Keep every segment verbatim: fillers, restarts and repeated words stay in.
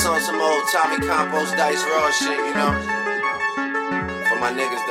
this on some old Tommy Compost Dice Raw shit, you know? For my niggas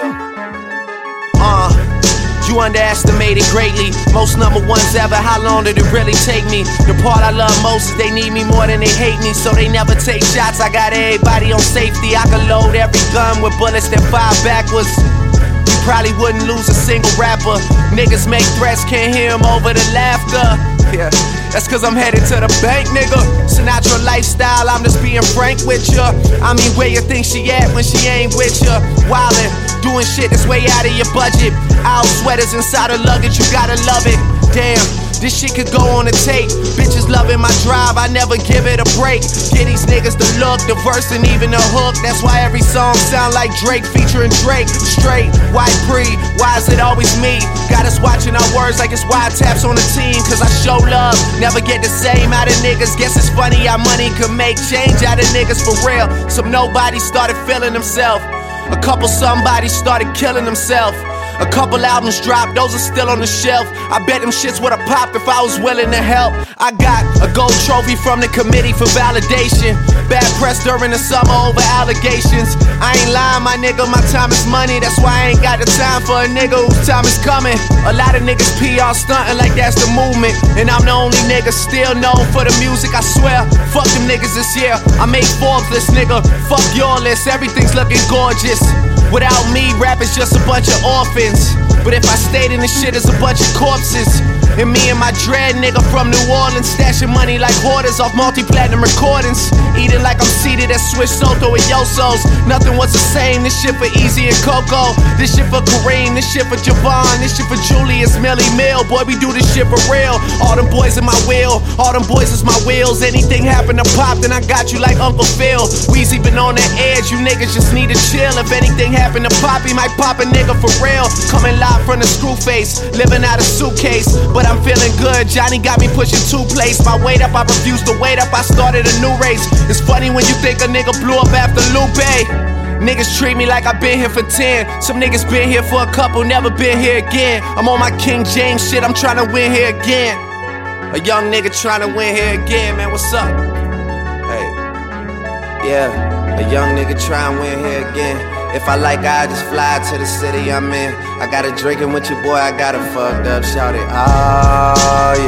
though. Uh, you underestimated greatly. Most number ones ever, how long did it really take me? The part I love most is they need me more than they hate me, so they never take shots. I got everybody on safety. I can load every gun with bullets that fire backwards. You probably wouldn't lose a single rapper. Niggas make threats, can't hear them over the laughter. Yeah, that's cause I'm headed to the bank, nigga. Sinatra lifestyle, I'm just being frank with ya. I mean, where you think she at when she ain't with ya? Wildin', doing shit that's way out of your budget. Owl sweaters inside her luggage, you gotta love it. Damn, this shit could go on a tape. Bitches loving my drive, I never give it a break. Get these niggas the look, the verse and even the hook. That's why every song sound like Drake featuring Drake. Straight, white pre, why is it always me? Got us watching our words like it's wiretaps on the team. Cause I show love, never get the same out of niggas. Guess it's funny how money could make change out of niggas for real. Some nobody started feeling themselves. A couple somebody started killing themselves. A couple albums dropped, those are still on the shelf. I bet them shits would've popped if I was willing to help. I got a gold trophy from the committee for validation. Bad press during the summer over allegations. I ain't lying, my nigga, my time is money. That's why I ain't got the time for a nigga whose time is coming. A lot of niggas P R stunting like that's the movement. And I'm the only nigga still known for the music, I swear. Fuck them niggas this year, I made Forbes list, nigga. Fuck your list, everything's looking gorgeous. Without me, rap is just a bunch of orphans. But if I stayed in the shit, it's a bunch of corpses. And me and my dread nigga from New Orleans, stashing money like hoarders off multi-platinum recordings. Eating like I'm seated at Swiss Soto and Yosos. Nothing was the same, this shit for Easy and Coco. This shit for Kareem, this shit for Javon. This shit for Julius, Millie Mill. Boy, we do this shit for real. All them boys in my wheel, all them boys is my wheels. Anything happen to pop, then I got you like Uncle Phil. Weezy been on the edge, you niggas just need to chill. If anything happen to pop, he might pop a nigga for real. Coming live from the screw face, living out a suitcase. But I'm feeling good, Johnny got me pushing two plates. My weight up, I refused to wait up, I started a new race. It's funny when you think a nigga blew up after Lupe. Niggas treat me like I been here for ten. Some niggas been here for a couple, never been here again. I'm on my King James shit, I'm trying to win here again. A young nigga trying to win here again, man, what's up? Hey, yeah, a young nigga trying to win here again. If I like, I just fly to the city I'm in. I got a drinking with your boy, I got a fucked up, shout it. Oh